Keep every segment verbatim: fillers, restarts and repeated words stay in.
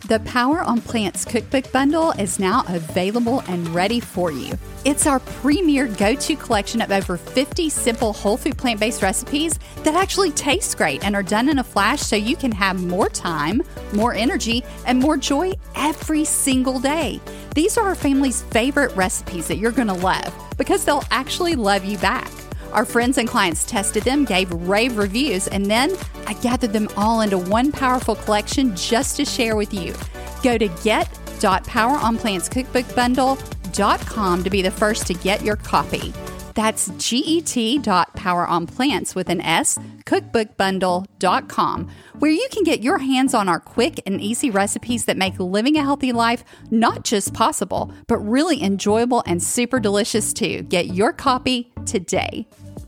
The Power on Plants Cookbook Bundle is now available and ready for you. It's our premier go-to collection of over fifty simple whole food plant-based recipes that actually taste great and are done in a flash so you can have more time, more energy, and more joy every single day. These are our family's favorite recipes that you're going to love because they'll actually love you back. Our friends and clients tested them, gave rave reviews, and then I gathered them all into one powerful collection just to share with you. Go to get dot power on plants cookbook bundle dot com to be the first to get your copy. That's get dot power on plants with an S, cookbook bundle dot com, where you can get your hands on our quick and easy recipes that make living a healthy life not just possible, but really enjoyable and super delicious too. Get your copy today.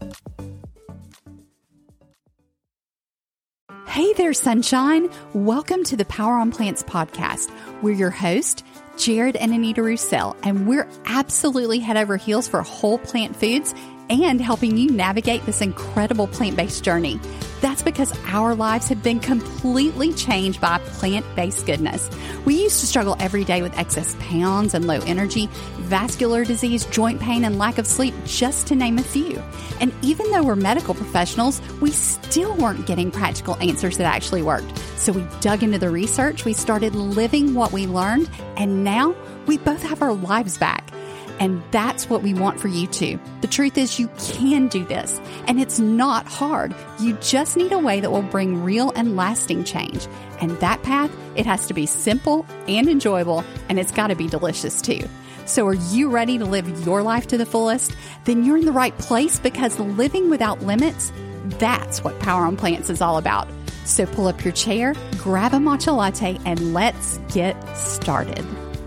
Hey there, sunshine. Welcome to the Power on Plants podcast. We're your host, Jared and Anita Roussel, and we're absolutely head over heels for whole plant foods and helping you navigate this incredible plant-based journey. That's because our lives have been completely changed by plant-based goodness. We used to struggle every day with excess pounds and low energy, vascular disease, joint pain, and lack of sleep, just to name a few. And even though we're medical professionals, we still weren't getting practical answers that actually worked. So we dug into the research, we started living what we learned, and now we both have our lives back. And that's what we want for you too. The truth is you can do this, and it's not hard. You just need a way that will bring real and lasting change. And that path, it has to be simple and enjoyable, and it's got to be delicious too. So are you ready to live your life to the fullest? Then you're in the right place, because living without limits, that's what Power on Plants is all about. So pull up your chair, grab a matcha latte, and let's get started.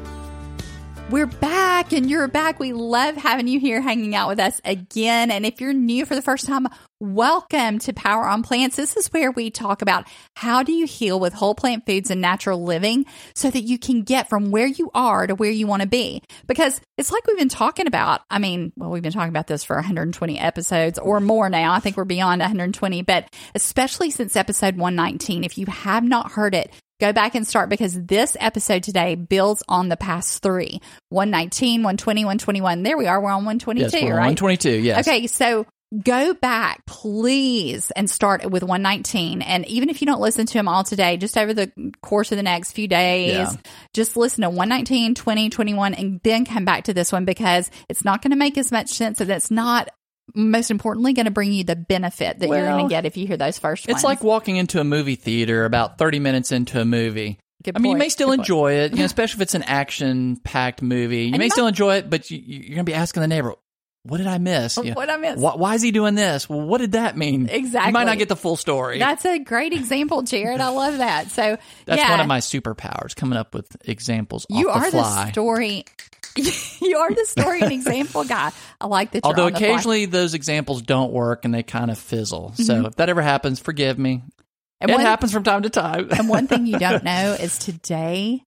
We're back, and you're back. We love having you here hanging out with us again. And if you're new for the first time, welcome to Power on Plants. This is where we talk about how do you heal with whole plant foods and natural living so that you can get from where you are to where you want to be. Because it's like we've been talking about. I mean, well, we've been talking about this for one hundred twenty episodes or more now. I think we're beyond one hundred twenty, but especially since episode one nineteen, if you have not heard it, go back and start, because this episode today builds on the past three. one nineteen, one twenty, one twenty-one. There we are. We're on one twenty-two, yes, we're on right? one twenty-two, yes. Okay, so go back, please, and start with one nineteen. And even if you don't listen to them all today, just over the course of the next few days, yeah. just listen to one nineteen, twenty, twenty-one, and then come back to this one, because it's not going to make as much sense, and it's not, most importantly, going to bring you the benefit that well, you're going to get if you hear those first ones. It's like walking into a movie theater about thirty minutes into a movie. Good I mean, point. you may still Good enjoy point. it, you know, especially if it's an action-packed movie. You and may not, still enjoy it, but you, you're going to be asking the neighbor, what did I miss? What did I miss? Why, why is he doing this? Well, what did that mean? Exactly. You might not get the full story. That's a great example, Jared. I love that. So That's yeah. one of my superpowers, coming up with examples you off the are fly. the story. You are the story and example guy. I like that you're Although on the fly. occasionally those examples don't work and they kind of fizzle. Mm-hmm. So if that ever happens, forgive me. And it one, happens from time to time. And one thing you don't know is today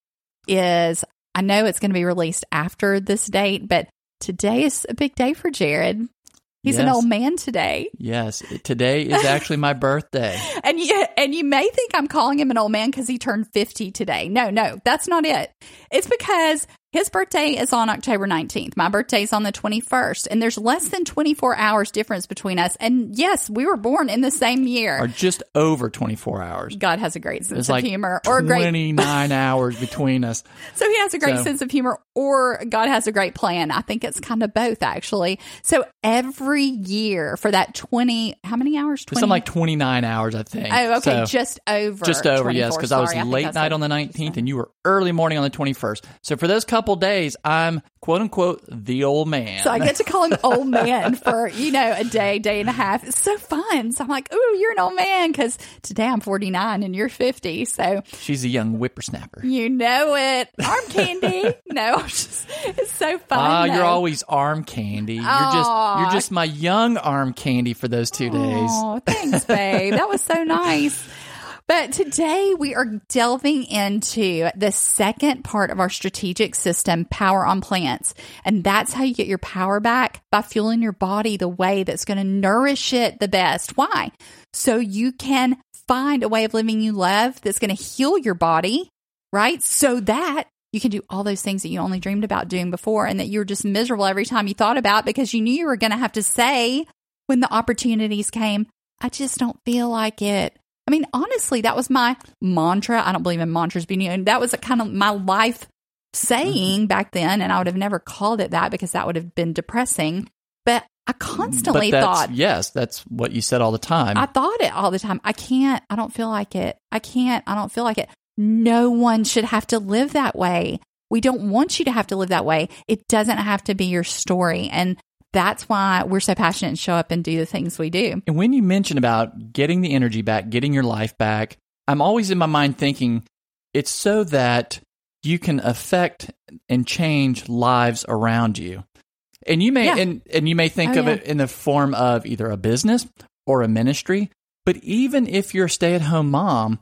is, I know it's going to be released after this date, but today is a big day for Jared. He's yes. an old man today. Yes. Today is actually my birthday. And you, and you may think I'm calling him an old man because he turned fifty today. No, no, that's not it. It's because his birthday is on October nineteenth. My birthday is on the twenty-first. And there's less than twenty-four hours difference between us. And yes, we were born in the same year. Or just over twenty-four hours. God has a great sense it's of like humor. Or a great twenty-nine hours between us. So he has a great so. sense of humor, or God has a great plan. I think it's kind of both, actually. So every year for that twenty, how many hours? twenty Something like twenty-nine hours, I think. Oh, okay. So, just over. Just over, yes, because I was I late night on the nineteenth and you were early morning on the twenty-first. So for those couple days, I'm quote unquote the old man. So I get to call him old man for, you know, a day, day and a half. It's so fun. So I'm like, ooh, you're an old man, because today I'm forty-nine and you're fifty. So she's a young whippersnapper. You know it. Arm candy. No, just, it's so fun. Ah, uh, though. you're always arm candy. You're Aww. just you're just my young arm candy for those two days. Oh, thanks, babe. That was so nice. But today we are delving into the second part of our strategic system, Power on Plants. And that's how you get your power back, by fueling your body the way that's going to nourish it the best. Why? So you can find a way of living you love that's going to heal your body, right? So that you can do all those things that you only dreamed about doing before and that you were just miserable every time you thought about because you knew you were going to have to say when the opportunities came, I just don't feel like it. I mean, honestly, that was my mantra. I don't believe in mantras, but you know, that was a kind of my life saying mm-hmm. back then. And I would have never called it that because that would have been depressing. But I constantly but thought. Yes, that's what you said all the time. I thought it all the time. I can't. I don't feel like it. I can't. I don't feel like it. No one should have to live that way. We don't want you to have to live that way. It doesn't have to be your story. And that's why we're so passionate and show up and do the things we do. And when you mention about getting the energy back, getting your life back, I'm always in my mind thinking it's so that you can affect and change lives around you. And you may yeah. and, and you may think oh, of yeah. it in the form of either a business or a ministry. But even if you're a stay-at-home mom,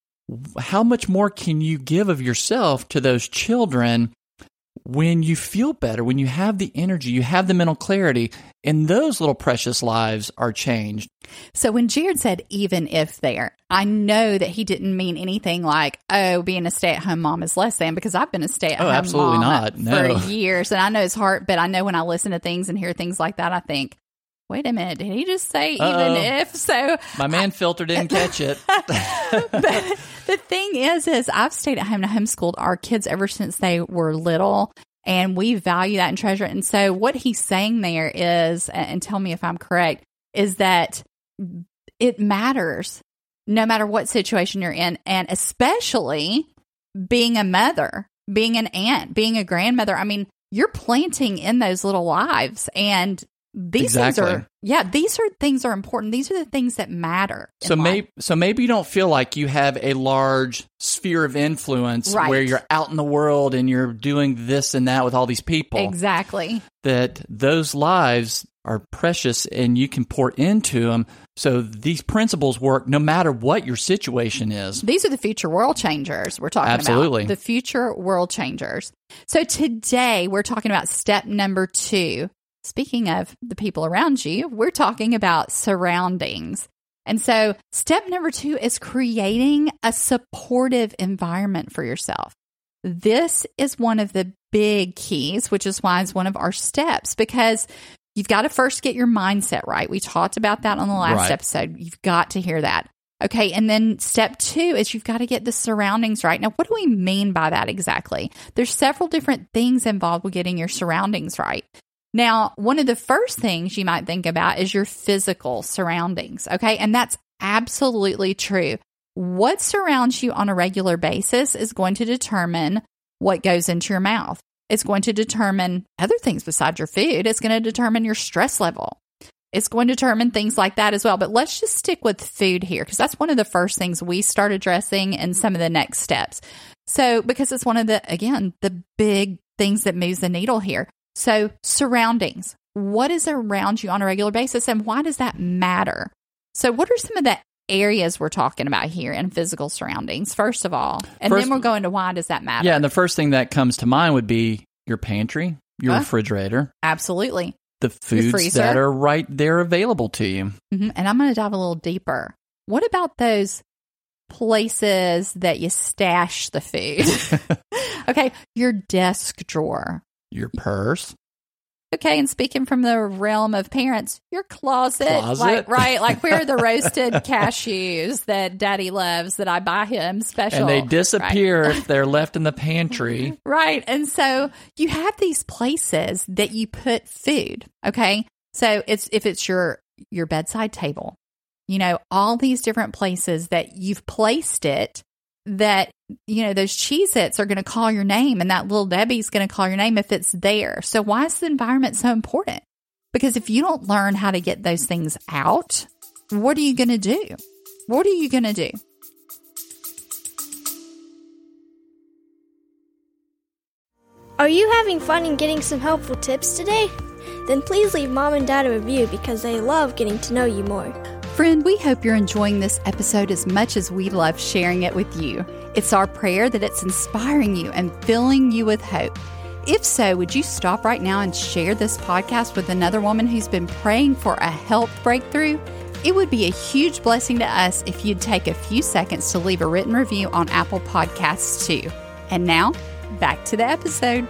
how much more can you give of yourself to those children when you feel better, when you have the energy, you have the mental clarity, and those little precious lives are changed? So when Jared said, even if there, I know that he didn't mean anything like, oh, being a stay-at-home mom is less than, because I've been a stay-at-home oh, absolutely mom not. No. for years, and I know it's hard, but I know when I listen to things and hear things like that, I think, wait a minute, did he just say Uh-oh. even if? So my man I, filter didn't catch it. But the thing is, is I've stayed at home and homeschooled our kids ever since they were little, and we value that and treasure it. And so what he's saying there is, and tell me if I'm correct, is that it matters no matter what situation you're in, and especially being a mother, being an aunt, being a grandmother. I mean, you're planting in those little lives, and these exactly. things are, yeah, these are things are important. These are the things that matter. So maybe, so maybe you don't feel like you have a large sphere of influence right. where you're out in the world and you're doing this and that with all these people. Exactly. That those lives are precious and you can pour into them. So these principles work no matter what your situation is. These are the future world changers we're talking Absolutely. about. The future world changers. So today we're talking about step number two. Speaking of the people around you, we're talking about surroundings. And so step number two is creating a supportive environment for yourself. This is one of the big keys, which is why it's one of our steps, because you've got to first get your mindset right. We talked about that on the last right. episode. You've got to hear that. Okay, and then step two is you've got to get the surroundings right. Now, what do we mean by that exactly? There's several different things involved with getting your surroundings right. Now, one of the first things you might think about is your physical surroundings, okay? And that's absolutely true. What surrounds you on a regular basis is going to determine what goes into your mouth. It's going to determine other things besides your food. It's going to determine your stress level. It's going to determine things like that as well. But let's just stick with food here, because that's one of the first things we start addressing in some of the next steps. So, because it's one of the, again, the big things that moves the needle here. So surroundings, what is around you on a regular basis, and why does that matter? So what are some of the areas we're talking about here in physical surroundings, first of all? And first, then we'll go into why does that matter? Yeah, and the first thing that comes to mind would be your pantry, your uh, refrigerator. Absolutely. The foods that are right there available to you. Mm-hmm. And I'm going to dive a little deeper. What about those places that you stash the food? Okay, your desk drawer. Your purse. Okay, and speaking from the realm of parents, your closet, closet. like right, like where are the roasted cashews that Daddy loves that I buy him special, and they disappear right? if they're left in the pantry, right? And so you have these places that you put food. Okay, so it's if it's your your bedside table, you know, all these different places that you've placed it. That, you know, those Cheez-Its are going to call your name, and that little Debbie's going to call your name if it's there. So why is the environment so important? Because if you don't learn how to get those things out, what are you going to do? What are you going to do? Are you having fun and getting some helpful tips today? Then please leave Mom and Dad a review, because they love getting to know you more. Friend, we hope you're enjoying this episode as much as we love sharing it with you. It's our prayer that it's inspiring you and filling you with hope. If so, would you stop right now and share this podcast with another woman who's been praying for a health breakthrough? It would be a huge blessing to us if you'd take a few seconds to leave a written review on Apple Podcasts too. And now, back to the episode.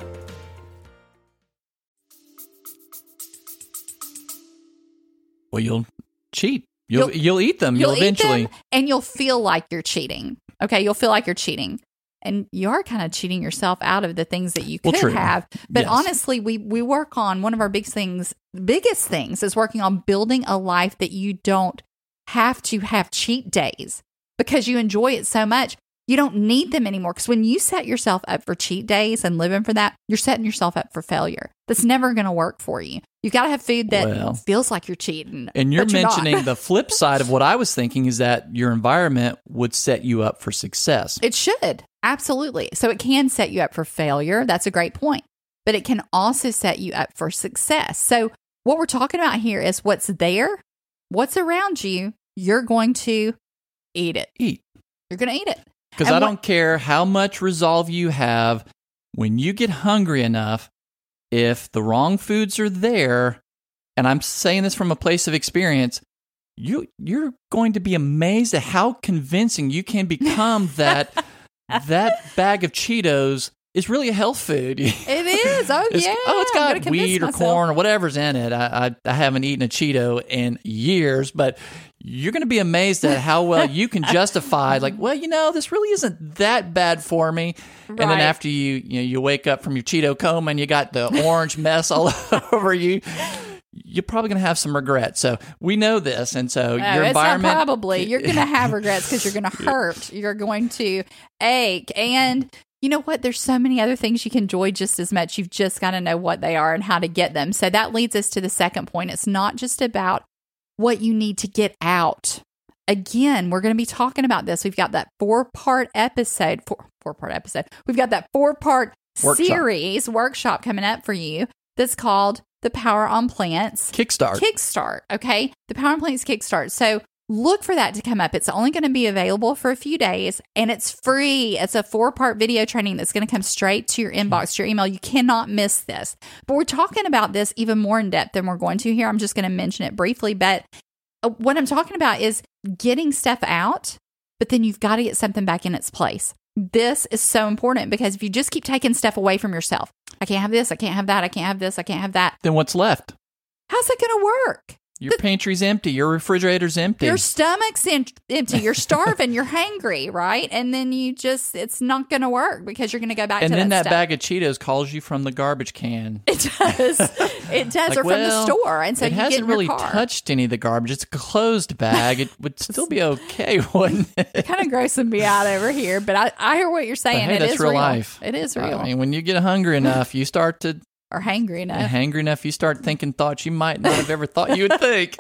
Well, you'll cheat. You'll you'll, you'll eat them. You'll, you'll eventually, eat them, and you'll feel like you're cheating. Okay, you'll feel like you're cheating, and you are kind of cheating yourself out of the things that you could well, have. But yes. honestly, we we work on one of our big things, biggest things, is working on building a life that you don't have to have cheat days because you enjoy it so much. You don't need them anymore, because when you set yourself up for cheat days and living for that, you're setting yourself up for failure. That's never going to work for you. You've got to have food that well, feels like you're cheating. And you're, you're mentioning the flip side of what I was thinking is that your environment would set you up for success. It should. Absolutely. So it can set you up for failure. That's a great point. But it can also set you up for success. So what we're talking about here is what's there, what's around you, you're going to eat it. Eat. You're going to eat it. Because I what, don't care how much resolve you have, when you get hungry enough, if the wrong foods are there, and I'm saying this from a place of experience, you, you're going to be amazed at how convincing you can become that that bag of Cheetos is really a health food. It is. Oh, it's, yeah. Oh, it's got wheat or myself. corn or whatever's in it. I, I, I haven't eaten a Cheeto in years, but you're going to be amazed at how well you can justify, like, well, you know, this really isn't that bad for me. Right. And then after you, you know, you wake up from your Cheeto coma and you got the orange mess all over you, you're probably going to have some regret. So we know this. And so no, your it's environment. Not probably. You're going to have regrets because you're going to hurt. You're going to ache. And you know what? There's so many other things you can enjoy just as much. You've just got to know what they are and how to get them. So that leads us to the second point. It's not just about what you need to get out. Again, we're going to be talking about this. We've got that four-part episode, four, four-part episode. We've got that four-part workshop. series workshop coming up for you that's called the Power on Plants Kickstart. Kickstart, okay? The Power on Plants Kickstart. So look for that to come up. It's only going to be available for a few days, and it's free. It's a four-part video training that's going to come straight to your inbox, to your email. You cannot miss this. But we're talking about this even more in depth than we're going to here. I'm just going to mention it briefly. But what I'm talking about is getting stuff out, but then you've got to get something back in its place. This is so important, because if you just keep taking stuff away from yourself, I can't have this, I can't have that, I can't have this, I can't have that. Then what's left? How's that going to work? Your the, pantry's empty. Your refrigerator's empty. Your stomach's in, empty. You're starving. You're hangry, right? And then you just, it's not going to work because you're going to go back and to that And then that stuff. bag of Cheetos calls you from the garbage can. It does. It does. Like, or from well, the store. And so it you hasn't get in really your car. touched any of the garbage. It's a closed bag. It would still be okay, wouldn't it? Kind of grossing me out over here. But I, I hear what you're saying. But hey, it that's is real real life. It is real. I mean, when you get hungry enough, you start to... Or hangry enough. And hangry enough, you start thinking thoughts you might not have ever thought you would think.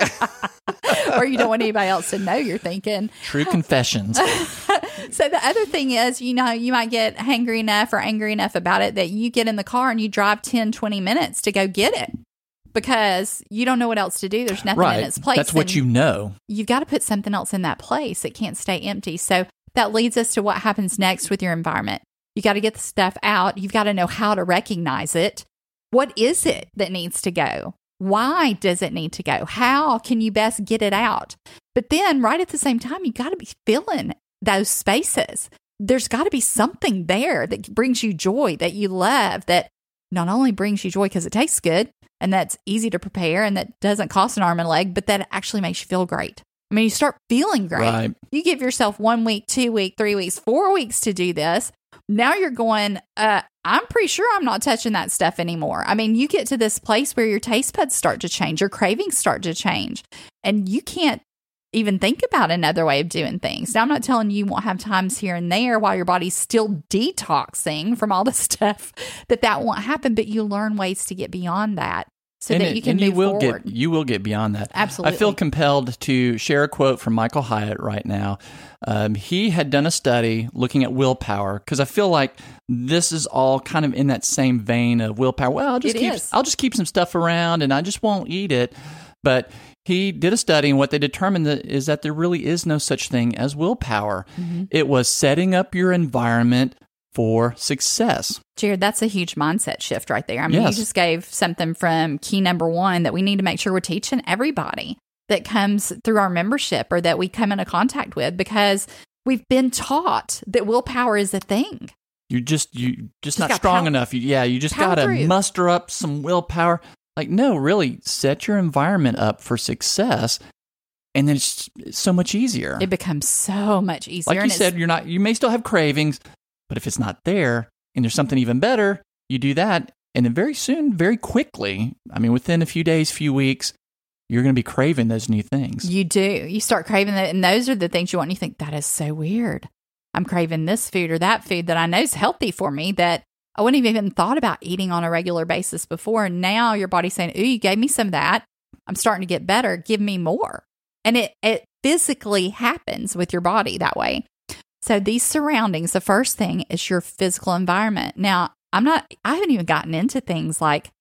Or you don't want anybody else to know you're thinking. True confessions. So the other thing is, you know, you might get hangry enough or angry enough about it that you get in the car and you drive ten, twenty minutes to go get it because you don't know what else to do. There's nothing right. in its place. That's what you know. You've got to put something else in that place. It can't stay empty. So that leads us to what happens next with your environment. You got to get the stuff out. You've got to know how to recognize it. What is it that needs to go? Why does it need to go? How can you best get it out? But then right at the same time, you got to be filling those spaces. There's got to be something there that brings you joy, that you love, that not only brings you joy because it tastes good and that's easy to prepare and that doesn't cost an arm and a leg, but that actually makes you feel great. I mean, you start feeling great. Right. You give yourself one week, two weeks, three weeks, four weeks to do this. Now you're going, uh, I'm pretty sure I'm not touching that stuff anymore. I mean, you get to this place where your taste buds start to change, your cravings start to change, and you can't even think about another way of doing things. Now, I'm not telling you you won't have times here and there while your body's still detoxing from all the stuff that that won't happen, but you learn ways to get beyond that. So and that it, you can and move you will forward. Get, you will get beyond that. Absolutely. I feel compelled to share a quote from Michael Hyatt right now. Um, he had done a study looking at willpower because I feel like this is all kind of in that same vein of willpower. Well, I'll just It keep is. I'll just keep some stuff around and I just won't eat it. But he did a study, and what they determined that is that there really is no such thing as willpower. Mm-hmm. It was setting up your environment for success. Jared, that's a huge mindset shift right there. I mean, yes. you just gave something from key number one that we need to make sure we're teaching everybody. that comes through our membership or that we come into contact with because we've been taught that willpower is a thing. You're just you just, Just not gotta strong pow- enough. You, yeah, you just power got to through. muster up some willpower. Like, no, really, set your environment up for success, and then it's, it's so much easier. It becomes so much easier. Like you and said, you're not. You may still have cravings, but if it's not there, and there's something even better, you do that, and then very soon, very quickly, I mean, within a few days, few weeks, you're going to be craving those new things. You do. You start craving that, and those are the things you want. And you think, that is so weird. I'm craving this food or that food that I know is healthy for me that I wouldn't have even thought about eating on a regular basis before. And now your body's saying, ooh, you gave me some of that. I'm starting to get better. Give me more. And it, it physically happens with your body that way. So these surroundings, the first thing is your physical environment. Now, I'm not, I haven't even gotten into things like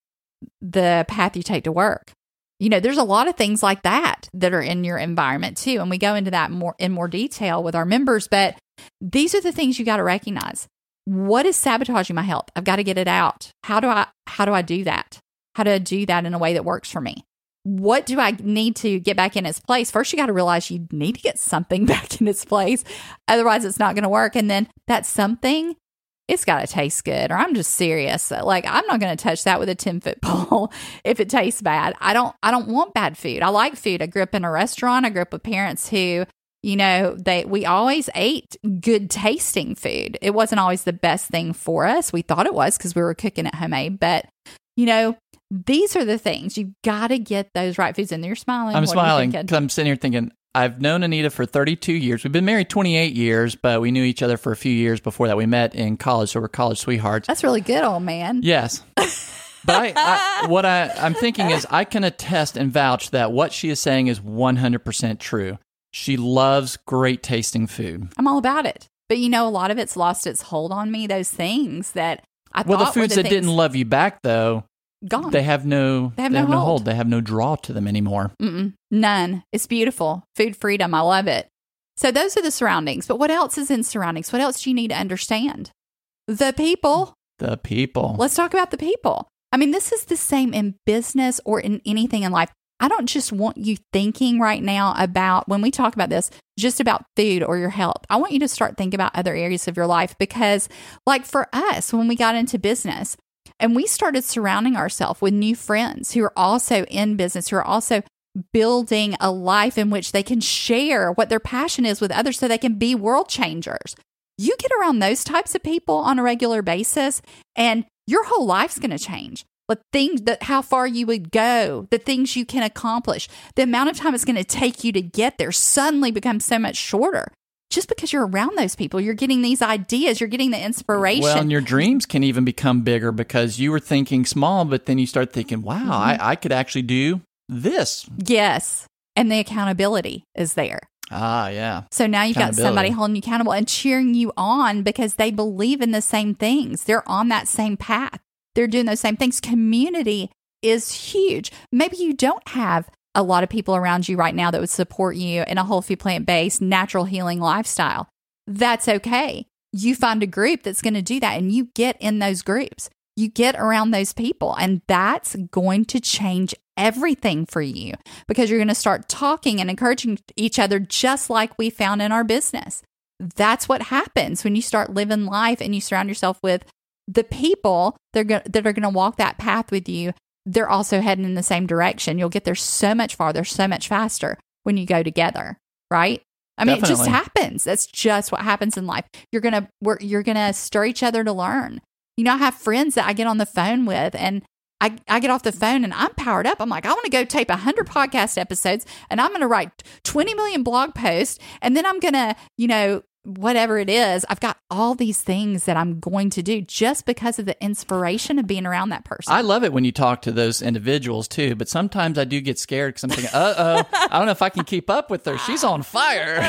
the path you take to work. You know, there's a lot of things like that that are in your environment too. And we go into that more in more detail with our members, but these are the things you got to recognize. What is sabotaging my health? I've got to get it out. How do I, how do I do that? How do I do that in a way that works for me? What do I need to get back in its place? First, you got to realize you need to get something back in its place. Otherwise, it's not going to work. And then that something, it's got to taste good, or I'm just serious. Like, I'm not going to touch that with a ten foot pole if it tastes bad. I don't, I don't want bad food. I like food. I grew up in a restaurant. I grew up with parents who, you know, they, we always ate good tasting food. It wasn't always the best thing for us. We thought it was because we were cooking at homemade, but you know, these are the things you got to get those right foods in there. You're smiling. I'm What are you smiling thinking? because I'm sitting here thinking, I've known Anita for thirty-two years. We've been married twenty-eight years, but we knew each other for a few years before that. We met in college, so we're college sweethearts. That's really good, old man. Yes. But I, I, what I, I'm thinking is I can attest and vouch that what she is saying is one hundred percent true. She loves great tasting food. I'm all about it. But you know, a lot of it's lost its hold on me. Those things that I Well, the thought were foods the that things didn't love you back, though, gone. they have no, They have no hold. hold. They have no draw to them anymore. Mm-mm, none. It's beautiful. Food freedom. I love it. So those are the surroundings. But what else is in surroundings? What else do you need to understand? The people. The people. Let's talk about the people. I mean, this is the same in business or in anything in life. I don't just want you thinking right now about, when we talk about this, just about food or your health. I want you to start thinking about other areas of your life because, like for us, when we got into business and we started surrounding ourselves with new friends who are also in business, who are also building a life in which they can share what their passion is with others so they can be world changers. You get around those types of people on a regular basis and your whole life's going to change. But things that how far you would go, the things you can accomplish, the amount of time it's going to take you to get there suddenly becomes so much shorter. Just because you're around those people, you're getting these ideas, you're getting the inspiration. Well, and your dreams can even become bigger because you were thinking small, but then you start thinking, wow, Mm-hmm. I, I could actually do this. Yes. And the accountability is there. Ah, yeah. So now you've got Accountability. somebody holding you accountable and cheering you on because they believe in the same things. They're on that same path. They're doing those same things. Community is huge. Maybe you don't have a lot of people around you right now that would support you in a whole food plant-based, natural healing lifestyle. That's okay. You find a group that's going to do that and you get in those groups. You get around those people and that's going to change everything for you because you're going to start talking and encouraging each other just like we found in our business. That's what happens when you start living life and you surround yourself with the people that are go- that are going to walk that path with you. They're also heading in the same direction. You'll get there so much farther, so much faster when you go together, right? I mean, Definitely. it just happens. That's just what happens in life. You're gonna we're, you're gonna stir each other to learn. You know, I have friends that I get on the phone with, and I I get off the phone and I'm powered up. I'm like, I want to go tape one hundred podcast episodes, and I'm going to write twenty million blog posts, and then I'm going to, you know, whatever it is, I've got all these things that I'm going to do just because of the inspiration of being around that person. I love it when you talk to those individuals too, but sometimes I do get scared because I'm thinking, uh-oh, I don't know if I can keep up with her. She's on fire.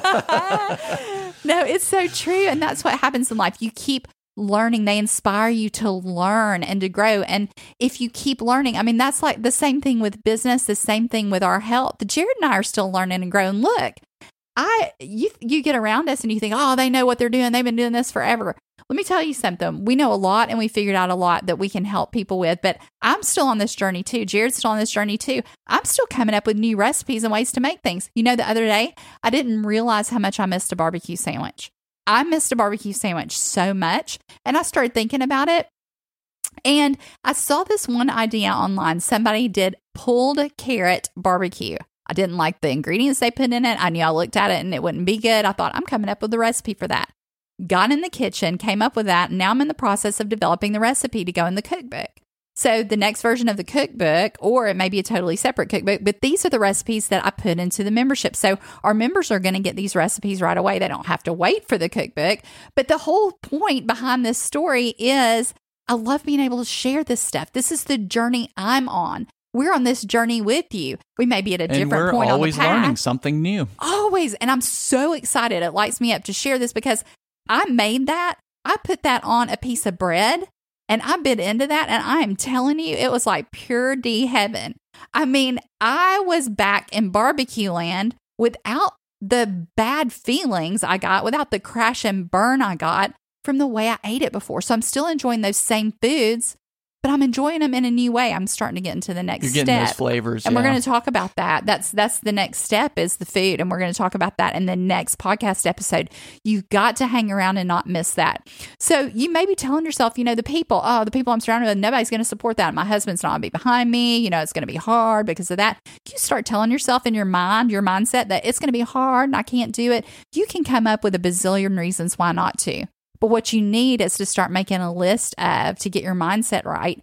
No, it's so true. And that's what happens in life. You keep learning. They inspire you to learn and to grow. And if you keep learning, I mean, that's like the same thing with business, the same thing with our health. Jared and I are still learning and growing. Look, I you you get around us and you think, oh, they know what they're doing. They've been doing this forever. let me tell you something. We know a lot and we figured out a lot that we can help people with, but I'm still on this journey too. Jared's still on this journey too. I'm still coming up with new recipes and ways to make things. You know, the other day, I didn't realize how much I missed a barbecue sandwich. I missed a barbecue sandwich so much, and I started thinking about it. And I saw this one idea online. Somebody did pulled carrot barbecue. I didn't like the ingredients they put in it. I knew I looked at it and it wouldn't be good. I thought, I'm coming up with the recipe for that. Got in the kitchen, came up with that, and now I'm in the process of developing the recipe to go in the cookbook. So the next version of the cookbook, or it may be a totally separate cookbook, but these are the recipes that I put into the membership. So our members are going to get these recipes right away. They don't have to wait for the cookbook. But the whole point behind this story is I love being able to share this stuff. This is the journey I'm on. We're on this journey with you. We may be at a different point on the path. And we're always learning something new. Always. And I'm so excited. It lights me up to share this because I made that. I put that on a piece of bread and I bit into that. And I am telling you, it was like pure D heaven. I mean, I was back in barbecue land without the bad feelings I got, without the crash and burn I got from the way I ate it before. So I'm still enjoying those same foods, but I'm enjoying them in a new way. I'm starting to get into the next You're getting step. those flavors. And yeah. we're going to talk about that. That's that's the next step is the food. And we're going to talk about that in the next podcast episode. You've got to hang around and not miss that. So you may be telling yourself, you know, the people, oh, the people I'm surrounded with, nobody's going to support that. My husband's not going to be behind me. You know, it's going to be hard because of that. You start telling yourself in your mind, your mindset that it's going to be hard and I can't do it. You can come up with a bazillion reasons why not to. But what you need is to start making a list of, to get your mindset right.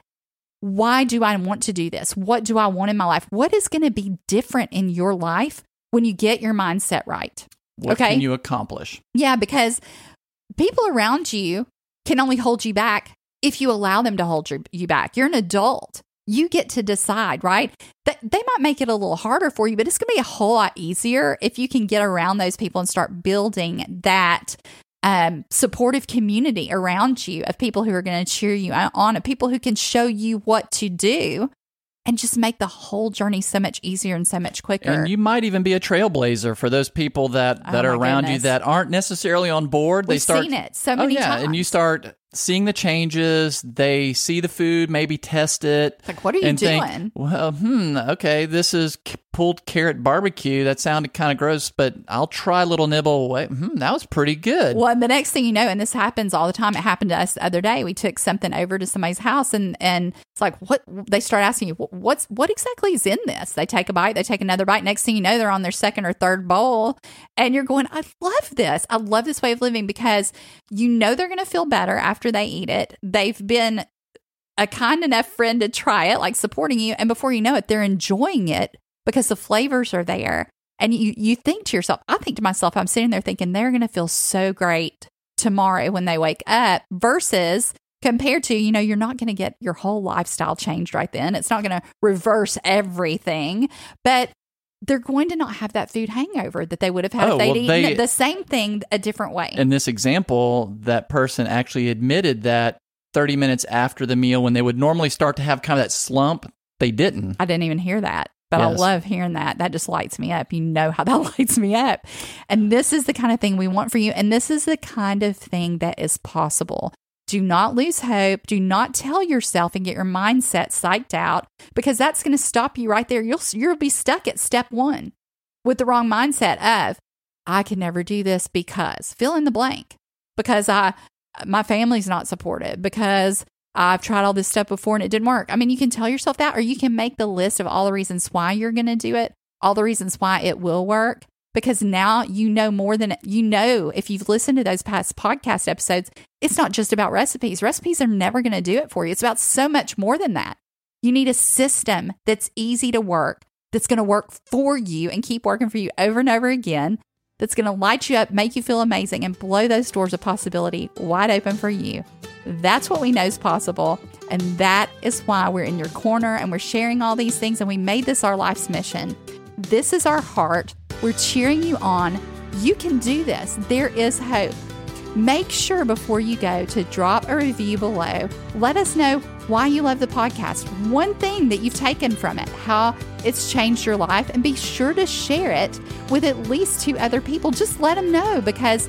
Why do I want to do this? What do I want in my life? What is going to be different in your life when you get your mindset right? What okay? can you accomplish? Yeah, because people around you can only hold you back if you allow them to hold you back. You're an adult. You get to decide, right? They might make it a little harder for you, but it's going to be a whole lot easier if you can get around those people and start building that Um, supportive community around you of people who are going to cheer you on, of people who can show you what to do and just make the whole journey so much easier and so much quicker. And you might even be a trailblazer for those people that, that oh are around goodness. you that aren't necessarily on board. We've they start, seen it so many oh, yeah, times. And you start seeing the changes. They see the food, maybe test it. It's like, what are you and doing? Think, well, hmm, okay, this is pulled carrot barbecue. That sounded kind of gross, but I'll try a little nibble away. Hmm, that was pretty good. Well, and the next thing you know, and this happens all the time. It happened to us the other day. We took something over to somebody's house, and and it's like, what? They start asking you, what's what exactly is in this? They take a bite, they take another bite. Next thing you know, they're on their second or third bowl, and you're going, I love this. I love this way of living because you know they're going to feel better after they eat it. They've been a kind enough friend to try it, like supporting you, and before you know it, they're enjoying it because the flavors are there. And you you think to yourself, I think to myself, I'm sitting there thinking they're going to feel so great tomorrow when they wake up, versus compared to, you know, you're not going to get your whole lifestyle changed right then. It's not going to reverse everything, but they're going to not have that food hangover that they would have had Oh, if they'd well, eaten they- it the same thing a different way. In this example, that person actually admitted that thirty minutes after the meal, when they would normally start to have kind of that slump, they didn't. I didn't even hear that. But I Yes. love hearing that. That just lights me up. You know how that lights me up. And this is the kind of thing we want for you. And this is the kind of thing that is possible. Do not lose hope. Do not tell yourself and get your mindset psyched out, because that's going to stop you right there. You'll you'll be stuck at step one with the wrong mindset of, I can never do this because fill in the blank, because I my family's not supportive, because I've tried all this stuff before and it didn't work. I mean, you can tell yourself that, or you can make the list of all the reasons why you're going to do it, all the reasons why it will work, because now you know more than you know. If you've listened to those past podcast episodes, it's not just about recipes. Recipes are never going to do it for you. It's about so much more than that. You need a system that's easy to work, that's going to work for you and keep working for you over and over again, that's going to light you up, make you feel amazing, and blow those doors of possibility wide open for you. That's what we know is possible. And that is why we're in your corner and we're sharing all these things. And we made this our life's mission. This is our heart. We're cheering you on. You can do this. There is hope. Make sure before you go to drop a review below. Let us know why you love the podcast, one thing that you've taken from it, how it's changed your life, and be sure to share it with at least two other people. Just let them know, because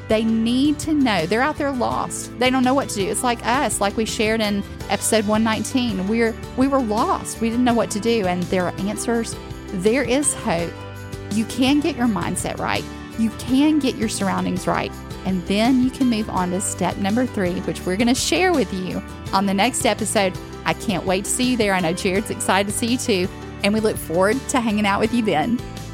They need to know. They're out there lost. They don't know what to do. It's like us, like we shared in episode one nineteen. We're, we were lost. We didn't know what to do. And there are answers. There is hope. You can get your mindset right. You can get your surroundings right. And then you can move on to step number three, which we're going to share with you on the next episode. I can't wait to see you there. I know Jared's excited to see you too. And we look forward to hanging out with you then.